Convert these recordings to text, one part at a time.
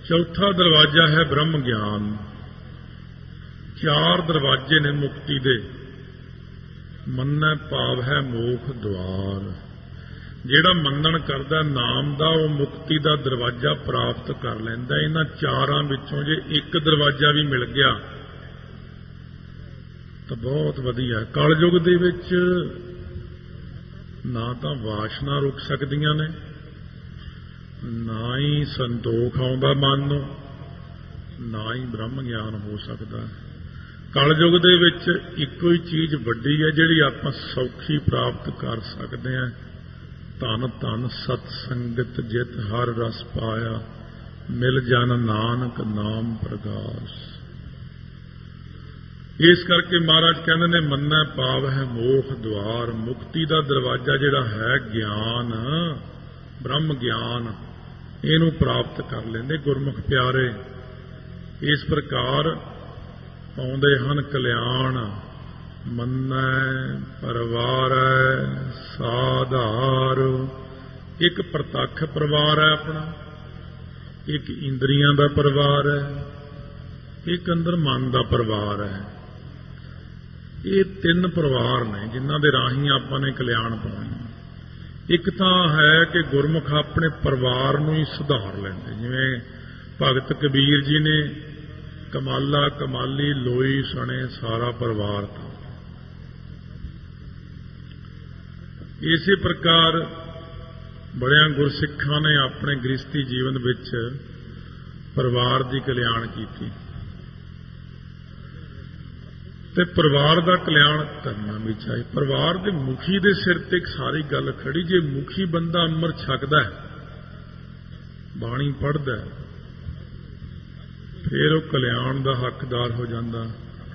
चौथा दरवाजा है ब्रह्म ज्ञान। चार दरवाजे ने मुक्ति दे। मन्नै भाव है मोख द्वार। ਜਿਹੜਾ ਮੰਨਣ ਕਰਦਾ ਨਾਮ ਦਾ ਉਹ ਮੁਕਤੀ ਦਾ ਦਰਵਾਜ਼ਾ ਪ੍ਰਾਪਤ ਕਰ ਲੈਂਦਾ। ਇਹਨਾਂ ਚਾਰਾਂ ਵਿੱਚੋਂ ਜੇ ਇੱਕ ਦਰਵਾਜ਼ਾ ਵੀ ਮਿਲ ਗਿਆ ਤਾਂ ਬਹੁਤ ਵਧੀਆ। ਕਲਯੁਗ ਦੇ ਵਿੱਚ ਨਾ ਤਾਂ ਵਾਸ਼ਨਾ ਰੁਕ ਸਕਦੀਆਂ ਨੇ, ਨਾ ਹੀ ਸੰਤੋਖ ਆਉਂਦਾ ਮਨ ਨੂੰ, ਨਾ ਹੀ ਬ੍ਰਹਮ ਗਿਆਨ ਹੋ ਸਕਦਾ। ਕਲਯੁਗ ਦੇ ਵਿੱਚ ਇੱਕੋ ਹੀ ਚੀਜ਼ ਵੱਡੀ ਹੈ ਜਿਹੜੀ ਆਪਾਂ ਸੌਖੀ ਪ੍ਰਾਪਤ ਕਰ ਸਕਦੇ ਹਾਂ। ਧਨ ਧਨ ਸਤ ਸੰਗਤ ਜਿਤ ਹਰ ਰਸ ਪਾਇਆ, ਮਿਲ ਜਨ ਨਾਨਕ ਨਾਮ ਪ੍ਰਗਾਸ। ਇਸ ਕਰਕੇ ਮਹਾਰਾਜ ਕਹਿੰਦੇ ਨੇ ਮੰਨੈ ਭਾਵ ਹੈ ਮੋਖ ਦੁਆਰ। ਮੁਕਤੀ ਦਾ ਦਰਵਾਜ਼ਾ ਜਿਹੜਾ ਹੈ ਗਿਆਨ, ਬ੍ਰਹਮ ਗਿਆਨ, ਇਹਨੂੰ ਪ੍ਰਾਪਤ ਕਰ ਲੈਂਦੇ ਗੁਰਮੁਖ ਪਿਆਰੇ। ਇਸ ਪ੍ਰਕਾਰ ਪਾਉਂਦੇ ਹਨ ਕਲਿਆਣ। ਮੰਨੈ ਪਰਿਵਾਰੈ ਸਾਧਾਰ। ਇੱਕ ਪ੍ਰਤੱਖ ਪਰਿਵਾਰ ਹੈ ਆਪਣਾ, ਇੱਕ ਇੰਦਰੀਆਂ ਦਾ ਪਰਿਵਾਰ ਹੈ, ਇੱਕ ਅੰਦਰ ਮਨ ਦਾ ਪਰਿਵਾਰ ਹੈ। ਇਹ ਤਿੰਨ ਪਰਿਵਾਰ ਨੇ ਜਿਨ੍ਹਾਂ ਦੇ ਰਾਹੀਂ ਆਪਾਂ ਨੇ ਕਲਿਆਣ ਪਾਉਣਾ। ਇੱਕ ਤਾਂ ਹੈ ਕਿ ਗੁਰਮੁਖ ਆਪਣੇ ਪਰਿਵਾਰ ਨੂੰ ਹੀ ਸੁਧਾਰ ਲੈਂਦੇ, ਜਿਵੇਂ ਭਗਤ ਕਬੀਰ ਜੀ ਨੇ ਕਮਾਲਾ ਕਮਾਲੀ ਲੋਈ ਸਣੇ ਸਾਰਾ ਪਰਿਵਾਰ ਤਾਂ। ਇਸੇ ਪ੍ਰਕਾਰ ਬੜਿਆਂ ਗੁਰਸਿੱਖਾਂ ਨੇ ਆਪਣੇ ਗ੍ਰਸਤੀ ਜੀਵਨ ਵਿੱਚ ਪਰਿਵਾਰ ਦੀ ਕਲਿਆਣ ਕੀਤੀ ਤੇ ਪਰਿਵਾਰ ਦਾ ਕਲਿਆਣ ਕਰਨਾ ਵੀ ਚਾਹੀਦਾ। ਪਰਿਵਾਰ ਦੇ ਮੁਖੀ ਦੇ ਸਿਰ ਤੇ ਇੱਕ ਸਾਰੀ ਗੱਲ ਖੜੀ। ਜੇ ਮੁਖੀ ਬੰਦਾ ਅੰਮ੍ਰਿਤ ਛਕਦਾ ਹੈ, ਬਾਣੀ ਪੜ੍ਹਦਾ ਹੈ, ਫਿਰ ਉਹ ਕਲਿਆਣ ਦਾ ਹੱਕਦਾਰ ਹੋ ਜਾਂਦਾ।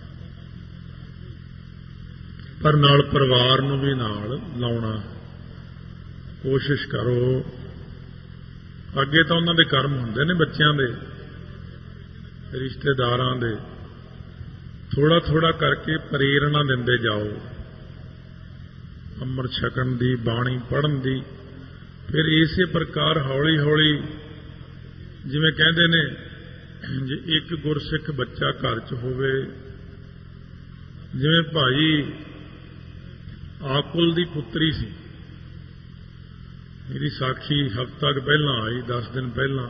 ਪਰ ਨਾਲ ਪਰਿਵਾਰ ਨੂੰ ਵੀ ਨਾਲ ਲਾਉਣਾ ਕੋਸ਼ਿਸ਼ ਕਰੋ। ਅੱਗੇ ਤਾਂ ਉਹਨਾਂ ਦੇ ਕਰਮ ਹੁੰਦੇ ਨੇ, ਬੱਚਿਆਂ ਦੇ, ਰਿਸ਼ਤੇਦਾਰਾਂ ਦੇ। ਥੋੜਾ ਥੋੜਾ ਕਰਕੇ ਪ੍ਰੇਰਣਾ ਦਿੰਦੇ ਜਾਓ ਅੰਮ੍ਰਿਤ ਛਕਣ ਦੀ, ਬਾਣੀ ਪੜ੍ਹਨ ਦੀ। ਫਿਰ ਇਸੇ ਪ੍ਰਕਾਰ ਹੌਲੀ ਹੌਲੀ, ਜਿਵੇਂ ਕਹਿੰਦੇ ਨੇ, ਜੇ ਇੱਕ ਗੁਰਸਿੱਖ ਬੱਚਾ ਘਰ 'ਚ ਹੋਵੇ, ਜਿਵੇਂ ਭਾਈ ਆਕੁਲ ਦੀ ਪੁੱਤਰੀ ਸੀ, ਮੇਰੀ ਸਾਖੀ ਹਫ਼ਤਾ ਕੁ ਪਹਿਲਾਂ ਆਈ, 10 ਦਿਨ ਪਹਿਲਾਂ।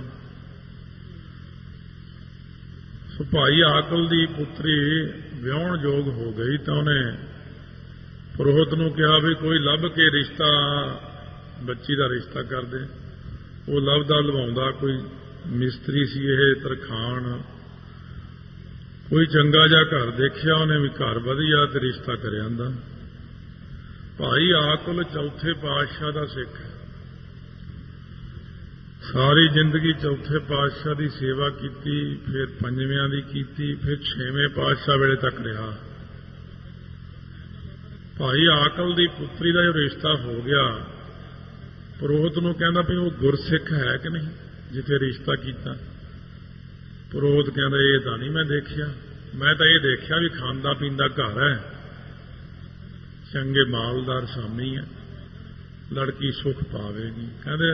ਸੋ ਭਾਈ ਆਕੁਲ ਦੀ ਪੁੱਤਰੀ ਵਿਆਹੁਣ ਯੋਗ ਹੋ ਗਈ ਤਾਂ ਉਹਨੇ ਪੁਰੋਹਿਤ ਨੂੰ ਕਿਹਾ ਵੀ ਕੋਈ ਲੱਭ ਕੇ ਰਿਸ਼ਤਾ, ਬੱਚੀ ਦਾ ਰਿਸ਼ਤਾ ਕਰ ਦੇ। ਉਹ ਲੱਭਦਾ ਲਵਾਉਂਦਾ, ਕੋਈ ਮਿਸਤਰੀ ਸੀ ਇਹ ਤਰਖਾਣ, ਕੋਈ ਚੰਗਾ ਜਿਹਾ ਘਰ ਦੇਖਿਆ ਉਹਨੇ ਵੀ, ਘਰ ਵਧੀਆ ਤੇ ਰਿਸ਼ਤਾ ਕਰਿਆ ਜਾਂਦਾ। ਭਾਈ ਆਕੁਲ ਚੌਥੇ ਪਾਤਸ਼ਾਹ ਦਾ ਸਿੱਖ ਹੈ। ਸਾਰੀ ਜ਼ਿੰਦਗੀ ਚੌਥੇ ਪਾਤਸ਼ਾਹ ਦੀ ਸੇਵਾ ਕੀਤੀ, ਫਿਰ ਪੰਜਵਿਆਂ ਦੀ ਕੀਤੀ, ਫਿਰ ਛੇਵੇਂ ਪਾਤਸ਼ਾਹ ਵੇਲੇ ਤੱਕ ਰਿਹਾ। ਭਾਈ ਆਕੁਲ ਦੀ ਪੁੱਤਰੀ ਦਾ ਜੋ ਰਿਸ਼ਤਾ ਹੋ ਗਿਆ, ਪੁਰੋਹਿਤ ਨੂੰ ਕਹਿੰਦਾ ਵੀ ਉਹ ਗੁਰਸਿੱਖ ਹੈ ਕਿ ਨਹੀਂ ਜਿੱਥੇ ਰਿਸ਼ਤਾ ਕੀਤਾ। ਪੁਰੋਹਿਤ ਕਹਿੰਦਾ ਇਹ ਤਾਂ ਨਹੀਂ ਮੈਂ ਦੇਖਿਆ, ਮੈਂ ਤਾਂ ਇਹ ਦੇਖਿਆ ਵੀ ਖਾਂਦਾ ਪੀਂਦਾ ਘਰ ਹੈ, ਚੰਗੇ ਮਾਲਦਾਰ ਸਾਮੀ ਹੈ, ਲੜਕੀ ਸੁਖ ਪਾਵੇਗੀ। ਕਹਿੰਦੇ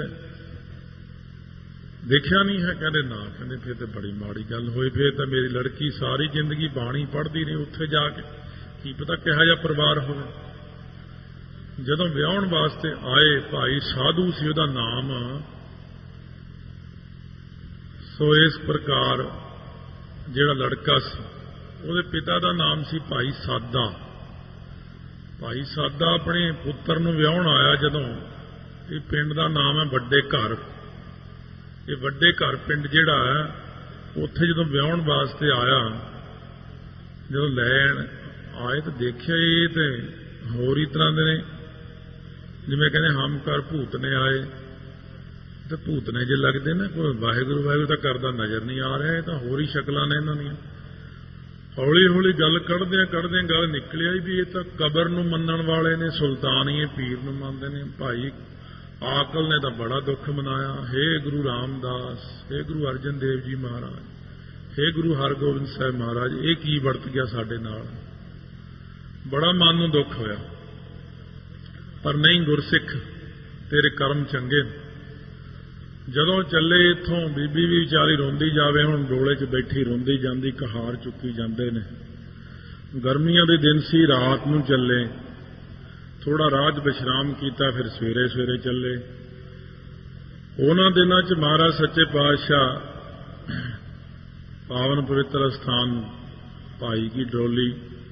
ਦੇਖਿਆ ਨਹੀਂ ਹੈ? ਕਹਿੰਦੇ ਨਾ। ਕਹਿੰਦੇ ਫਿਰ ਤਾਂ ਬੜੀ ਮਾੜੀ ਗੱਲ ਹੋਈ, ਫਿਰ ਤਾਂ ਮੇਰੀ ਲੜਕੀ ਸਾਰੀ ਜ਼ਿੰਦਗੀ ਬਾਣੀ ਪੜ੍ਹਦੀ ਰਹੀ, ਉੱਥੇ ਜਾ ਕੇ ਕੀ ਪਤਾ ਕਿਹੋ ਜਿਹਾ ਪਰਿਵਾਰ ਹੋਵੇ। ਜਦੋਂ ਵਿਆਹੁਣ ਵਾਸਤੇ ਆਏ, ਭਾਈ ਸਾਧੂ ਸੀ ਉਹਦਾ ਨਾਮ। ਸੋ ਇਸ ਪ੍ਰਕਾਰ ਜਿਹੜਾ ਲੜਕਾ ਸੀ ਉਹਦੇ ਪਿਤਾ ਦਾ ਨਾਮ ਸੀ ਭਾਈ ਸਾਦਾ। ਭਾਈ ਸਾਦਾ ਆਪਣੇ ਪੁੱਤਰ ਨੂੰ ਵਿਆਹੁਣ ਆਇਆ ਜਦੋਂ, ਇਹ ਪਿੰਡ ਦਾ ਨਾਮ ਹੈ ਵੱਡੇ ਘਰ। ਇਹ ਵੱਡੇ ਘਰ ਪਿੰਡ ਜਿਹੜਾ ਹੈ, ਉੱਥੇ ਜਦੋਂ ਵਿਆਹੁਣ ਵਾਸਤੇ ਆਇਆ, ਜਦੋਂ ਲੈਣ ਆਏ ਤਾਂ ਦੇਖਿਆ ਇਹ ਤੇ ਹੋਰ ਹੀ ਤਰ੍ਹਾਂ ਦੇ ਨੇ, ਜਿਵੇਂ ਕਹਿੰਦੇ ਹਮ ਘਰ ਭੂਤ ਨੇ ਆਏ। ਤੇ ਭੂਤ ਨੇ ਜੇ ਲੱਗਦੇ ਨਾ, ਕੋਈ ਵਾਹਿਗੁਰੂ ਵਾਹਿਗੁਰੂ ਤਾਂ ਕਰਦਾ ਨਜ਼ਰ ਨਹੀਂ ਆ ਰਿਹਾ, ਇਹ ਤਾਂ ਹੋਰ ਹੀ ਸ਼ਕਲਾਂ ਨੇ ਇਹਨਾਂ ਦੀਆਂ। ਹੌਲੀ ਹੌਲੀ ਗੱਲ ਕੱਢਦਿਆਂ ਕੱਢਦਿਆਂ ਗੱਲ ਨਿਕਲਿਆ ਵੀ ਇਹ ਤਾਂ ਕਬਰ ਨੂੰ ਮੰਨਣ ਵਾਲੇ ਨੇ, ਸੁਲਤਾਨੀਏ ਪੀਰ ਨੂੰ ਮੰਨਦੇ ਨੇ। ਭਾਈ ਆਕਲ ਨੇ ਤਾਂ ਬੜਾ ਦੁੱਖ ਮਨਾਇਆ। ਹੇ ਗੁਰੂ ਰਾਮਦਾਸ, ਹੇ ਗੁਰੂ ਅਰਜਨ ਦੇਵ ਜੀ ਮਹਾਰਾਜ, ਹੇ ਗੁਰੂ ਹਰਗੋਬਿੰਦ ਸਾਹਿਬ ਮਹਾਰਾਜ, ਇਹ ਕੀ ਵਰਤ ਗਿਆ ਸਾਡੇ ਨਾਲ। ਬੜਾ ਮਨ ਨੂੰ ਦੁੱਖ ਹੋਇਆ। ਪਰ ਨਹੀਂ, ਗੁਰਸਿੱਖ ਤੇਰੇ ਕਰਮ ਚੰਗੇ। ਜਦੋਂ ਚੱਲੇ ਇੱਥੋਂ ਬੀਬੀ ਵੀ ਵਿਚਾਰੀ ਰੋਂਦੀ ਜਾਵੇ, ਹੁਣ ਡੋਲੇ 'ਚ ਬੈਠੀ ਰੋਂਦੀ ਜਾਂਦੀ, ਕਹਾਰ ਚੁੱਕੀ ਜਾਂਦੇ ਨੇ। ਗਰਮੀਆਂ ਦੇ ਦਿਨ ਸੀ, ਰਾਤ ਨੂੰ ਚੱਲੇ, ਥੋੜਾ ਰਾਹ 'ਚ ਵਿਸ਼ਰਾਮ ਕੀਤਾ, ਫਿਰ ਸਵੇਰੇ ਸਵੇਰੇ ਚੱਲੇ। ਉਹਨਾਂ ਦਿਨਾਂ 'ਚ ਮਹਾਰਾਜ ਸੱਚੇ ਪਾਤਸ਼ਾਹ ਪਾਵਨ ਪਵਿੱਤਰ ਸਥਾਨ ਭਾਈ ਕੀ ਡੋਲੀ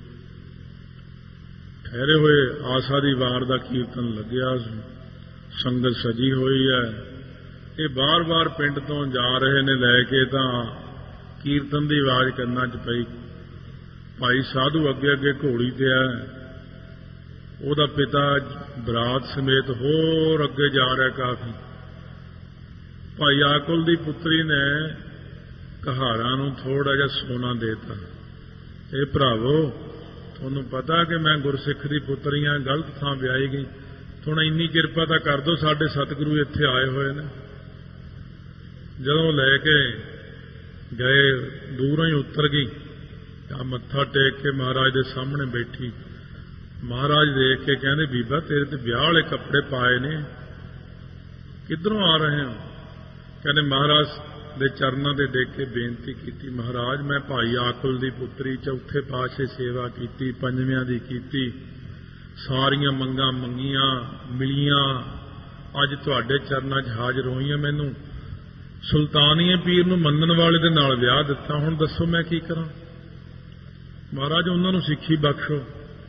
ਠਹਿਰੇ ਹੋਏ, ਆਸਾ ਦੀ ਵਾਰ ਦਾ ਕੀਰਤਨ ਲੱਗਿਆ, ਸੰਗਤ ਸਜੀ ਹੋਈ ਹੈ। ਇਹ ਬਾਰ-ਬਾਰ ਪਿੰਡ ਤੋਂ ਜਾ ਰਹੇ ਨੇ ਲੈ ਕੇ, ਤਾਂ ਕੀਰਤਨ ਦੀ ਆਵਾਜ਼ ਕੰਨਾਂ 'ਚ ਪਈ। ਭਾਈ ਸਾਧੂ ਅੱਗੇ ਅੱਗੇ ਘੋੜੀ ਤੇ ਹੈ, ਉਹਦਾ ਪਿਤਾ ਬਰਾਤ ਸਮੇਤ ਹੋਰ ਅੱਗੇ ਜਾ ਰਿਹਾ ਕਾਫੀ। ਭਾਈ ਆਕੁਲ ਦੀ ਪੁੱਤਰੀ ਨੇ ਕਹਾਰਾਂ ਨੂੰ ਥੋੜਾ ਜਿਹਾ ਸੋਨਾ ਦੇਤਾ। ਇਹ ਭਰਾਵੋ, ਤੁਹਾਨੂੰ ਪਤਾ ਕਿ ਮੈਂ ਗੁਰਸਿੱਖ ਦੀ ਪੁੱਤਰੀ ਹਾਂ, ਗਲਤ ਥਾਂ ਵਿਆਹੀ ਗਈ, ਹੁਣ ਇੰਨੀ ਕਿਰਪਾ ਤਾਂ ਕਰ ਦਿਓ, ਸਾਡੇ ਸਤਿਗੁਰੂ ਇੱਥੇ ਆਏ ਹੋਏ ਨੇ। ਜਦੋਂ ਲੈ ਕੇ ਗਏ, ਦੂਰੋਂ ਹੀ ਉਤਰ ਗਈ, ਤਾਂ ਮੱਥਾ ਟੇਕ ਕੇ ਮਹਾਰਾਜ ਦੇ ਸਾਹਮਣੇ ਬੈਠੀ। ਮਹਾਰਾਜ ਦੇਖ ਕੇ ਕਹਿੰਦੇ, ਬੀਬਾ ਤੇਰੇ ਤੇ ਵਿਆਹ ਵਾਲੇ ਕੱਪੜੇ ਪਾਏ ਨੇ, ਕਿੱਧਰੋਂ ਆ ਰਹੇ ਹੋ? ਕਹਿੰਦੇ ਮਹਾਰਾਜ ਦੇ ਚਰਨਾਂ ਦੇ ਡੇਕ ਕੇ ਬੇਨਤੀ ਕੀਤੀ, ਮਹਾਰਾਜ ਮੈਂ ਭਾਈ ਆਕੁਲ ਦੀ ਪੁੱਤਰੀ, ਚੌਥੇ ਪਾਤਸ਼ਾਹ ਸੇਵਾ ਕੀਤੀ, ਪੰਜਵਿਆਂ ਦੀ ਕੀਤੀ, ਸਾਰੀਆਂ ਮੰਗਾਂ ਮੰਗੀਆਂ, ਮਿਲੀਆਂ, ਅੱਜ ਤੁਹਾਡੇ ਚਰਨਾਂ 'ਚ ਹਾਜ਼ਰ ਹੋਈਆਂ। ਮੈਨੂੰ ਸੁਲਤਾਨੀਏ ਪੀਰ ਨੂੰ ਮੰਨਣ ਵਾਲੇ ਦੇ ਨਾਲ ਵਿਆਹ ਦਿੱਤਾ, ਹੁਣ ਦੱਸੋ ਮੈਂ ਕੀ ਕਰਾਂ? ਮਹਾਰਾਜ ਉਹਨਾਂ ਨੂੰ ਸਿੱਖੀ ਬਖਸ਼ੋ।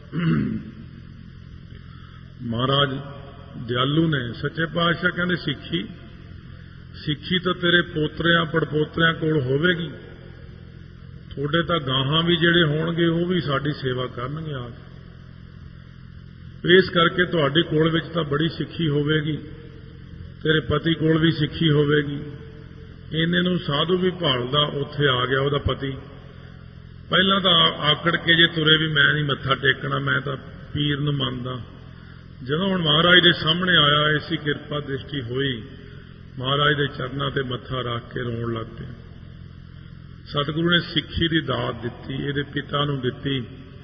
ਮਹਾਰਾਜ ਦਿਆਲੂ ਨੇ। ਸੱਚੇ ਪਾਤਸ਼ਾਹ ਕਹਿੰਦੇ ਸਿੱਖੀ ਤਾਂ ਤੇਰੇ ਪੋਤਰਿਆਂ ਪੜਪੋਤਰਿਆਂ ਕੋਲ ਹੋਵੇਗੀ, ਤੁਹਾਡੇ ਤਾਂ ਗਾਹਾਂ ਵੀ ਜਿਹੜੇ ਹੋਣਗੇ ਉਹ ਵੀ ਸਾਡੀ ਸੇਵਾ ਕਰਨਗੇ ਆਪ। ਇਸ ਕਰਕੇ ਤੁਹਾਡੇ ਕੋਲ ਵਿੱਚ ਤਾਂ ਬੜੀ ਸਿੱਖੀ ਹੋਵੇਗੀ, ਤੇਰੇ ਪਤੀ ਕੋਲ ਵੀ ਸਿੱਖੀ ਹੋਵੇਗੀ। ਇਹਨੇ ਨੂੰ ਸਾਧੂ ਵੀ ਭਾਲਦਾ, ਉੱਥੇ ਆ ਗਿਆ ਉਹਦਾ ਪਤੀ। ਪਹਿਲਾਂ ਤਾਂ ਆਕੜ ਕੇ ਜੇ ਤੁਰੇ ਵੀ ਮੈਂ ਨਹੀਂ ਮੱਥਾ ਟੇਕਣਾ, ਮੈਂ ਤਾਂ ਪੀਰ ਨੂੰ ਮੰਨਦਾ। ਜਦੋਂ ਹੁਣ ਮਹਾਰਾਜ ਦੇ ਸਾਹਮਣੇ ਆਇਆ, ਐਸੀ ਕਿਰਪਾ ਦ੍ਰਿਸ਼ਟੀ ਹੋਈ, ਮਹਾਰਾਜ ਦੇ ਚਰਨਾਂ ਤੇ ਮੱਥਾ ਰੱਖ ਕੇ ਰੋਣ ਲੱਗ ਪਿਆ। ਸਤਿਗੁਰੂ ਨੇ ਸਿੱਖੀ ਦੀ ਦਾਤ ਦਿੱਤੀ, ਇਹਦੇ ਪਿਤਾ ਨੂੰ ਦਿੱਤੀ।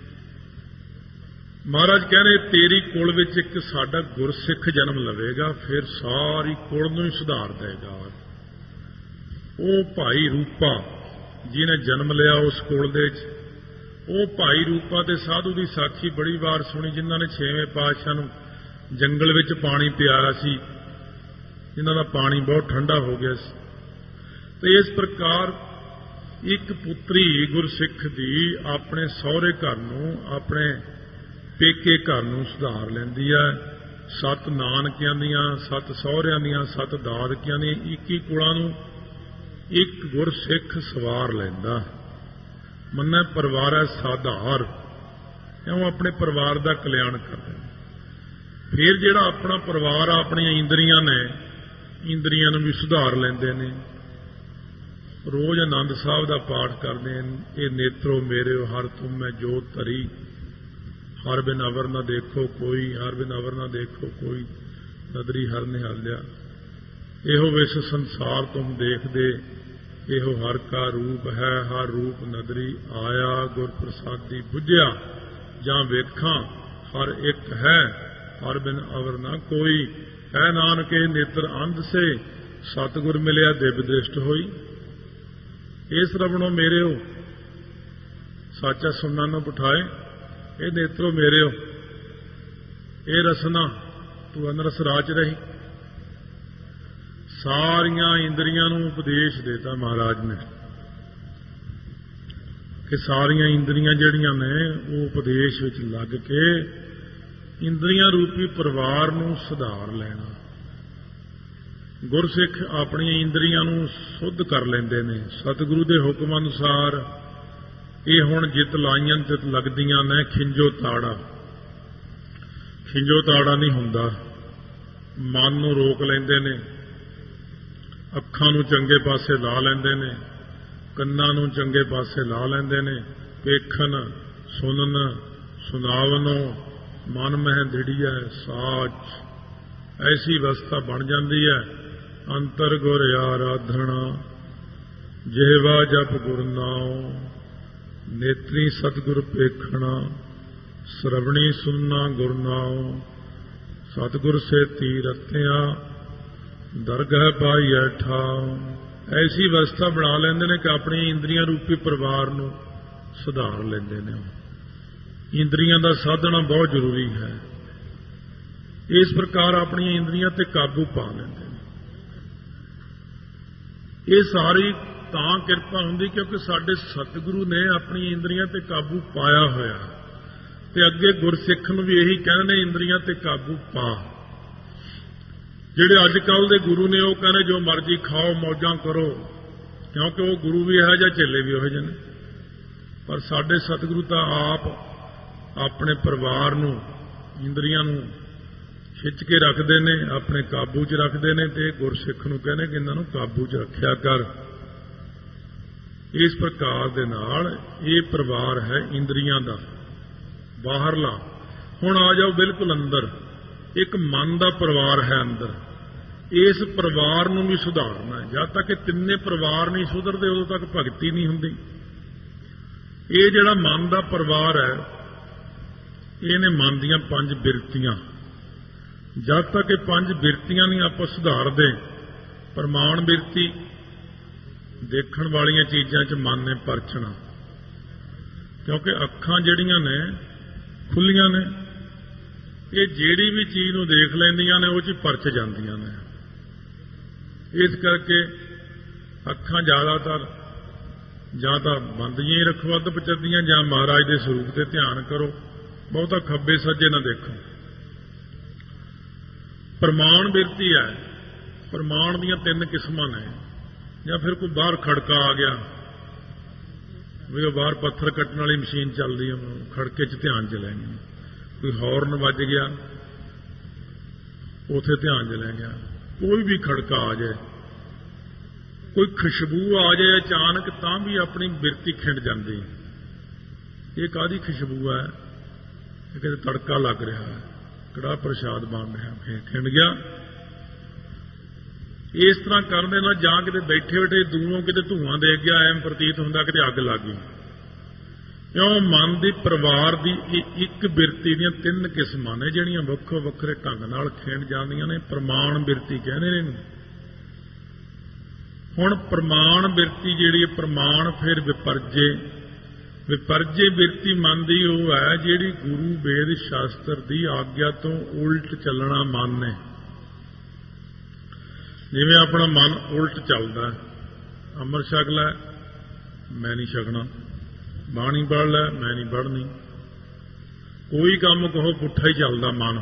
ਮਹਾਰਾਜ ਕਹਿੰਦੇ ਤੇਰੀ ਕੁਲ ਵਿੱਚ ਇੱਕ ਸਾਡਾ ਗੁਰਸਿੱਖ ਜਨਮ ਲਵੇਗਾ, ਫਿਰ ਸਾਰੀ ਕੁਲ ਨੂੰ ਹੀ ਸੁਧਾਰ ਦੇਗਾ। ਉਹ ਭਾਈ ਰੂਪਾ ਜਿਹਨੇ ਜਨਮ ਲਿਆ ਉਸ ਕੁਲ ਦੇ ਵਿੱਚ, ਉਹ ਭਾਈ ਰੂਪਾ ਤੇ ਸਾਧੂ ਦੀ ਸਾਖੀ ਬੜੀ ਵਾਰ ਸੁਣੀ, ਜਿਨ੍ਹਾਂ ਨੇ 6ਵੇਂ ਪਾਤਸ਼ਾਹ ਨੂੰ ਜੰਗਲ ਵਿੱਚ ਪਾਣੀ ਪਿਆਇਆ ਸੀ, ਜਿਨ੍ਹਾਂ ਦਾ ਪਾਣੀ ਬਹੁਤ ਠੰਡਾ ਹੋ ਗਿਆ ਸੀ। ਤੇ ਇਸ ਪ੍ਰਕਾਰ ਇੱਕ ਪੁੱਤਰੀ ਗੁਰਸਿੱਖ ਦੀ ਆਪਣੇ ਸਹੁਰੇ ਘਰ ਨੂੰ, ਆਪਣੇ ਪੇਕੇ ਘਰ ਨੂੰ ਸੁਧਾਰ ਲੈਂਦੀ ਹੈ। 7 ਨਾਨਕਿਆਂ ਦੀਆਂ, 7 ਸਹੁਰਿਆਂ ਦੀਆਂ, 7 ਦਾਦਕਿਆਂ ਦੀਆਂ, 21 ਕੁਲਾਂ ਨੂੰ ਇੱਕ ਗੁਰਸਿੱਖ ਸਵਾਰ ਲੈਂਦਾ। ਮੰਨੈ ਪਰਿਵਾਰੈ ਸਾਧਾਰ, ਕਿਉਂ ਆਪਣੇ ਪਰਿਵਾਰ ਦਾ ਕਲਿਆਣ ਕਰਦੇ। ਫਿਰ ਜਿਹੜਾ ਆਪਣਾ ਪਰਿਵਾਰ, ਆਪਣੀਆਂ ਇੰਦਰੀਆਂ ਨੇ, ਇੰਦਰੀਆਂ ਨੂੰ ਵੀ ਸੁਧਾਰ ਲੈਂਦੇ ਨੇ। ਰੋਜ਼ ਆਨੰਦ ਸਾਹਿਬ ਦਾ ਪਾਠ ਕਰਦੇ ਨੇ। ਇਹ ਨੇਤਰੋ ਮੇਰਿਓ ਹਰ ਤੁਮ ਮੈਂ ਜੋਤ ਧਰੀ, ਹਰ ਬਿਨ ਅਵਰ ਨਾ ਦੇਖੋ ਕੋਈ, ਹਰ ਬਿਨ ਅਵਰ ਨਾ ਦੇਖੋ ਕੋਈ, ਨਦਰੀ ਹਰ ਨਿਹਾਲਿਆ। ਇਹੋ ਵਿਸ ਸੰਸਾਰ ਤੁਮ ਦੇਖਦੇ, ਇਹੋ ਹਰ ਕਾ ਰੂਪ ਹੈ, ਹਰ ਰੂਪ ਨਦਰੀ ਆਇਆ। ਗੁਰ ਪ੍ਰਸਾਦੀ ਬੁਝਿਆ ਜਾਂ ਵੇਖਾਂ, ਹਰ ਇੱਕ ਹੈ, ਹਰ ਬਿਨ ਅਵਰ ਨਾ ਕੋਈ। ਹੈ ਨਾਨਕੇ ਨੇਤਰ ਅੰਧ ਸੇ, ਸਤਿਗੁਰ ਮਿਲਿਆ ਦਿਵ ਦ੍ਰਿਸ਼ਟ ਹੋਈ। ਇਸ ਰਵਣੋ ਮੇਰਿਓ ਸਾਚਾ ਸੁਣਨਾ ਨੂੰ ਬਿਠਾਏ, ਇਹ ਨੇਤਰੋ ਮੇਰਿਓ, ਇਹ ਰਸਨਾ ਤੂੰ ਅਨਰਸ ਰਾਜ ਰਹੀ। ਸਾਰੀਆਂ ਇੰਦਰੀਆਂ ਨੂੰ ਉਪਦੇਸ਼ ਦੇਤਾ ਮਹਾਰਾਜ ਨੇ ਕਿ ਸਾਰੀਆਂ ਇੰਦਰੀਆਂ ਜਿਹੜੀਆਂ ਨੇ ਉਹ ਉਪਦੇਸ਼ ਵਿੱਚ ਲੱਗ ਕੇ ਇੰਦਰੀਆਂ ਰੂਪੀ ਪਰਿਵਾਰ ਨੂੰ ਸੁਧਾਰ ਲੈਣਾ। ਗੁਰਸਿੱਖ ਆਪਣੀਆਂ ਇੰਦਰੀਆਂ ਨੂੰ ਸੁੱਧ ਕਰ ਲੈਂਦੇ ਨੇ ਸਤਿਗੁਰੂ ਦੇ ਹੁਕਮ ਅਨੁਸਾਰ। ਇਹ ਹੁਣ ਜਿਤ ਲਾਈਆਂ ਤਿਤ ਲੱਗਦੀਆਂ ਨੇ, ਖਿੰਜੋ ਤਾੜਾ। ਖਿੰਜੋ ਤਾੜਾ ਨਹੀਂ ਹੁੰਦਾ, ਮਨ ਨੂੰ ਰੋਕ ਲੈਂਦੇ ਨੇ, ਅੱਖਾਂ ਨੂੰ ਚੰਗੇ ਪਾਸੇ ਲਾ ਲੈਂਦੇ ਨੇ, ਕੰਨਾਂ ਨੂੰ ਚੰਗੇ ਪਾਸੇ ਲਾ ਲੈਂਦੇ ਨੇ। ਵੇਖਣ ਸੁਣਨ ਸੁਣਾਵਨੋ ਮਨ ਮਹਿ ਦ੍ਰਿੜੀਐ ਸਾਚ, ਐਸੀ ਅਵਸਥਾ ਬਣ ਜਾਂਦੀ ਹੈ। ਅੰਤਰ ਗੁਰ ਆਰਾਧਣਾ, ਜਿਹਵਾ ਜਪ ਗੁਰ ਨਾਉ, ਨੇਤਰੀ ਸਤਿਗੁਰ ਪੇਖਣਾ, ਸਰਵਣੀ ਸੁਨਣਾ ਗੁਰ ਨਾਉ। ਸਤਿਗੁਰ ਸੇ ਤੀ ਰਤਿਆ, ਦਰਗਹਿ ਪਾਈਐ ਠਾਉ। ਐਸੀ ਅਵਸਥਾ ਬਣਾ ਲੈਂਦੇ ਨੇ ਕਿ ਆਪਣੀ ਇੰਦਰੀਆਂ ਰੂਪੀ ਪਰਿਵਾਰ ਨੂੰ ਸੁਧਾਰ ਲੈਂਦੇ ਨੇ। ਇੰਦਰੀਆਂ ਦਾ ਸਾਧਣਾ ਬਹੁਤ ਜ਼ਰੂਰੀ ਹੈ। ਇਸ ਪ੍ਰਕਾਰ ਆਪਣੀਆਂ ਇੰਦਰੀਆਂ ਤੇ ਕਾਬੂ ਪਾ ਲੈਂਦੇ ਨੇ। ਇਹ ਸਾਰੀ ਤਾਂ ਕਿਰਪਾ ਹੁੰਦੀ ਕਿਉਂਕਿ ਸਾਡੇ ਸਤਿਗੁਰੂ ਨੇ ਆਪਣੀ ਇੰਦਰੀਆਂ ਤੇ ਕਾਬੂ ਪਾਇਆ ਹੋਇਆ, ਤੇ ਅੱਗੇ ਗੁਰਸਿੱਖ ਨੂੰ ਵੀ ਇਹੀ ਕਹਿੰਦੇ ਨੇ, ਇੰਦਰੀਆਂ ਤੇ ਕਾਬੂ ਪਾ। ਜਿਹੜੇ ਅੱਜ ਕੱਲ੍ਹ ਦੇ ਗੁਰੂ ਨੇ ਉਹ ਕਹਿੰਦੇ ਜੋ ਮਰਜ਼ੀ ਖਾਓ, ਮੌਜਾਂ ਕਰੋ, ਕਿਉਂਕਿ ਉਹ ਗੁਰੂ ਵੀ ਇਹੋ ਜਿਹੇ, ਚੇਲੇ ਵੀ ਇਹੋ ਜਿਹੇ ਨੇ। ਪਰ ਸਾਡੇ ਸਤਿਗੁਰੂ ਤਾਂ ਆਪ ਆਪਣੇ ਪਰਿਵਾਰ ਨੂੰ, ਇੰਦਰੀਆਂ ਨੂੰ ਖਿੱਚ ਕੇ ਰੱਖਦੇ ਨੇ, ਆਪਣੇ ਕਾਬੂ 'ਚ ਰੱਖਦੇ ਨੇ, ਤੇ ਗੁਰਸਿੱਖ ਨੂੰ ਕਹਿੰਦੇ ਕਿ ਇਹਨਾਂ ਨੂੰ ਕਾਬੂ 'ਚ ਰੱਖਿਆ ਕਰ। ਇਸ ਪ੍ਰਕਾਰ ਦੇ ਨਾਲ ਇਹ ਪਰਿਵਾਰ ਹੈ ਇੰਦਰੀਆਂ ਦਾ ਬਾਹਰਲਾ। ਹੁਣ ਆ ਜਾਓ ਬਿਲਕੁਲ ਅੰਦਰ, ਇੱਕ ਮਨ ਦਾ ਪਰਿਵਾਰ ਹੈ ਅੰਦਰ। ਇਸ ਪਰਿਵਾਰ ਨੂੰ ਵੀ ਸੁਧਾਰਨਾ ਹੈ। ਜਦ ਤੱਕ ਇਹ ਤਿੰਨੇ ਪਰਿਵਾਰ ਨਹੀਂ ਸੁਧਰਦੇ ਉਦੋਂ ਤੱਕ ਭਗਤੀ ਨਹੀਂ ਹੁੰਦੀ। ਇਹ ਜਿਹੜਾ ਮਨ ਦਾ ਪਰਿਵਾਰ ਹੈ, ਇਹਨੇ ਮਨ ਦੀਆਂ 5 ਬਿਰਤੀਆਂ। ਜਦ ਤੱਕ ਇਹ 5 ਬਿਰਤੀਆਂ ਨਹੀਂ ਆਪਾਂ ਸੁਧਾਰਦੇ, ਪ੍ਰਮਾਣ ਬਿਰਤੀ, ਦੇਖਣ ਵਾਲੀਆਂ ਚੀਜ਼ਾਂ 'ਚ ਮਨ ਨੇ ਪਰਚਣਾ, ਕਿਉਂਕਿ ਅੱਖਾਂ ਜਿਹੜੀਆਂ ਨੇ ਖੁੱਲੀਆਂ ਨੇ, ਇਹ ਜਿਹੜੀ ਵੀ ਚੀਜ਼ ਨੂੰ ਦੇਖ ਲੈਂਦੀਆਂ ਨੇ ਉਹ 'ਚ ਪਰਚ ਜਾਂਦੀਆਂ ਨੇ। ਇਸ ਕਰਕੇ ਅੱਖਾਂ ਜ਼ਿਆਦਾਤਰ ਜਾਂ ਤਾਂ ਬੰਦ ਜਿਹੀਆਂ ਹੀ ਰੱਖੋ ਅੱਧ ਪਚੱਦੀਆਂ, ਜਾਂ ਮਹਾਰਾਜ ਦੇ ਸਰੂਪ ਤੇ ਧਿਆਨ ਕਰੋ, ਬਹੁਤਾ ਖੱਬੇ ਸੱਜੇ ਨਾ ਦੇਖੋ। ਪ੍ਰਮਾਣ ਬਿਰਤੀ ਹੈ। ਪ੍ਰਮਾਣ ਦੀਆਂ 3 ਕਿਸਮਾਂ ਨੇ। ਜਾਂ ਫਿਰ ਕੋਈ ਬਾਹਰ ਖੜਕਾ ਆ ਗਿਆ, ਵੀ ਉਹ ਬਾਹਰ ਪੱਥਰ ਕੱਟਣ ਵਾਲੀ ਮਸ਼ੀਨ ਚੱਲਦੀ ਹੈ, ਖੜਕੇ 'ਚ ਧਿਆਨ ਚ ਲੈ ਗਏ। ਕੋਈ ਹੌਰਨ ਵੱਜ ਗਿਆ, ਉਥੇ ਧਿਆਨ ਚ ਲੈ ਗਿਆ। ਕੋਈ ਵੀ ਖੜਕਾ ਆ ਜਾਏ, ਕੋਈ ਖੁਸ਼ਬੂ ਆ ਜਾਏ ਅਚਾਨਕ, ਤਾਂ ਵੀ ਆਪਣੀ ਬਿਰਤੀ ਖਿੰਡ ਜਾਂਦੀ। ਇਹ ਕਾਹਦੀ ਖੁਸ਼ਬੂ ਹੈ? ਇਹ ਕਿਤੇ ਤੜਕਾ ਲੱਗ ਰਿਹਾ ਹੈ, ਕੜਾਹ ਪ੍ਰਸ਼ਾਦ ਬਣ ਰਿਹਾ, ਫੇਰ ਖਿੰਡ ਗਿਆ। ਇਸ ਤਰ੍ਹਾਂ ਕਰਨ ਦੇ ਨਾਲ ਜਾਂ ਕਿਤੇ ਬੈਠੇ ਬੈਠੇ ਦੂਰੋਂ ਕਿਤੇ ਧੂਆਂ ਦੇਖ ਗਿਆ, ਐਂ ਪ੍ਰਤੀਤ ਹੁੰਦਾ ਕਿਤੇ ਅੱਗ ਲੱਗ ਗਈ। ਕਿਉਂ? ਮਨ ਦੀ ਪਰਿਵਾਰ ਦੀ ਇੱਕ ਬਿਰਤੀ ਦੀਆਂ 3 ਕਿਸਮਾਂ ਨੇ ਜਿਹੜੀਆਂ ਵੱਖੋ ਵੱਖਰੇ ਢੰਗ ਨਾਲ ਖਿੰਡ ਜਾਂਦੀਆਂ ਨੇ। ਪ੍ਰਮਾਣ ਬਿਰਤੀ ਕਹਿੰਦੇ ਨੇ ਇਹਨੂੰ। ਹੁਣ ਪ੍ਰਮਾਣ ਬਿਰਤੀ ਜਿਹੜੀ ਹੈ, ਪ੍ਰਮਾਣ ਫਿਰ ਵਿਪਰਜੇ। ਵਿਪਰਜੇ ਬਿਰਤੀ ਮਨ ਦੀ ਉਹ ਹੈ ਜਿਹੜੀ ਗੁਰੂ ਵੇਦ ਸ਼ਾਸਤਰ ਦੀ ਆਗਿਆ ਤੋਂ ਉਲਟ ਚੱਲਣਾ ਮਨ ਨੇ। ਜਿਵੇਂ ਆਪਣਾ ਮਨ ਉਲਟ ਚੱਲਦਾ, ਅੰਮ੍ਰਿਤ ਛਕ ਲੈ, ਮੈਂ ਨਹੀਂ ਛਕਣਾ, ਬਾਣੀ ਪੜ੍ਹ ਲੈ, ਮੈਂ ਨਹੀਂ ਪੜ੍ਹਨੀ, ਕੋਈ ਕੰਮ ਕਹੋ ਪੁੱਠਾ ਹੀ ਚੱਲਦਾ ਮਨ।